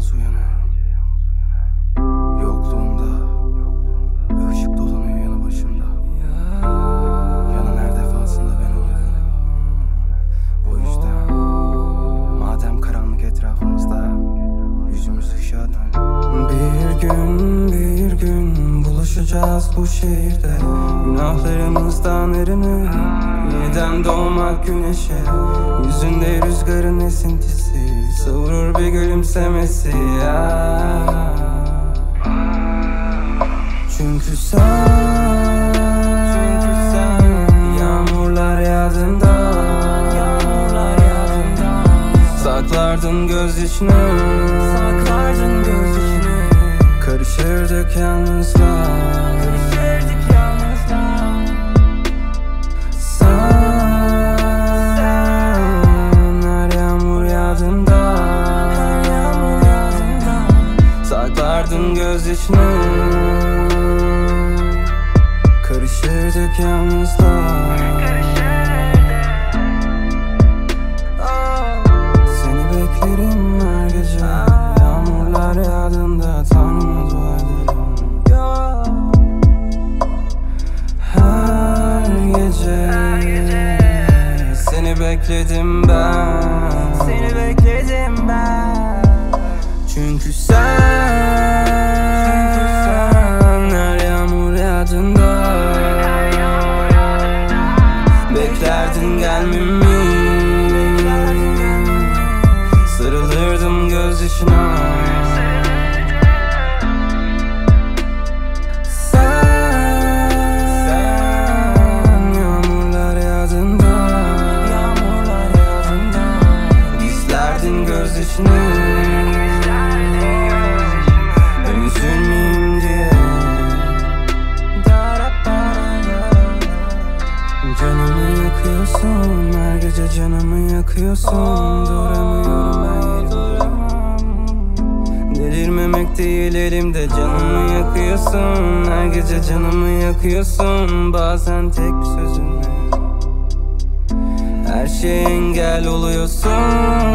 yalnız uyanıyorum. Yokluğunda bir ışık dolanıyor yanı başımda. Yanan her defasında ben oluyorum. O yüzden madem karanlık etrafımızda, yüzümüz ışığa dön. Bir gün buluşacağız bu şehirde. Günahlarımızdan arınıp yeniden doğmak güneşe. Yüzünde rüzgarın esintisi, savurur bir gülümsemesi ya. Çünkü sen yağmurlar yağdığında saklardın gözyaşını, karışırdık yalnızlığa. Sen her yağmur yağdığında saklardın gözyaşını, karışırdık yalnızlığa. Seni beklerim her gece, yağmurlar yağdığında Tanrı'ma dua ederim. Her gece seni bekledim ben, Çünkü sen her yağmur yağdığında beklerdin gelmemi, sarılırdım gözyaşına. Sen yağmurlar yağdığında gizlerdin gözyaşını, ben üzülmeyeyim diye. Canımı yakıyorsun, her gece canımı yakıyorsun. Duramıyorum ben yerimde. Delirmemek değil elimde, canımı yakıyorsun. Her gece canımı yakıyorsun. Bazen tek bir sözünle her şeye engel oluyorsun.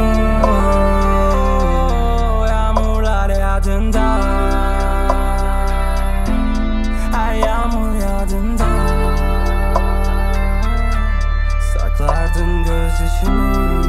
Yağmurlar yağdığında, her yağmur yağdığında saklardın gözyaşını,